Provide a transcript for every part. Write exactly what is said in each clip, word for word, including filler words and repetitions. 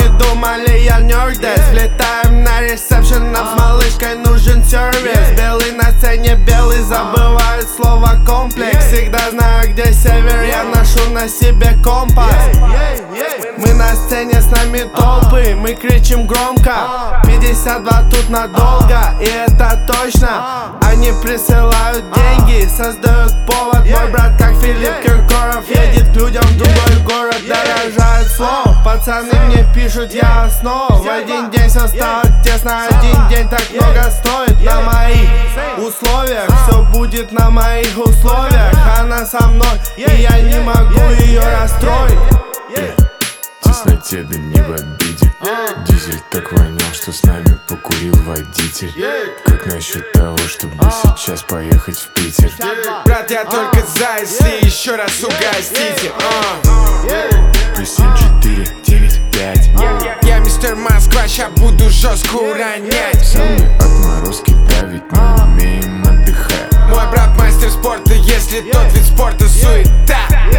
не думали, я нердес. Влетаем на ресепшн, нам с малышкой нужен сервис. Белый на сцене, белый забывает слово комплекс. Всегда знаю, где север, я ношу на себе компас. Мы на сцене, с нами толпы, мы кричим громко. Пятьдесят два тут надолго, и это точно. Они присылают деньги, создают повод. Мой брат, как Филипп Киркоров, едет к людям в другой город, дорожает слов. Пацаны мне пишут, я основ. В один день все стало тесно, один день так много стоит. На моих условиях, все будет на моих условиях. Она со мной, и я не могу ее расстроить. В тесноте, да не в обиде. Дизель так вонял, что с нами покурил водитель. Как насчет того, чтобы сейчас поехать в Питер? Брат, я только за, если еще раз угостите. Плюс семь четыре девять пять. Я мистер Москва, ща буду жестко уронять. Самые отморозки давить не умеем отдыхать. Мой брат мастер спорта, если тот вид спорта суета.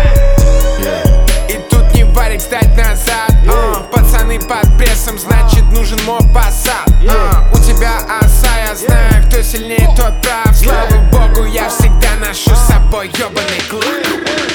И тут не варик, стать назад. uh, Пацаны под прессом, значит нужен мопассат. uh, У тебя оса, я знаю, кто сильнее, тот прав. Слава богу, я всегда ношу с собой ёбаный клуб.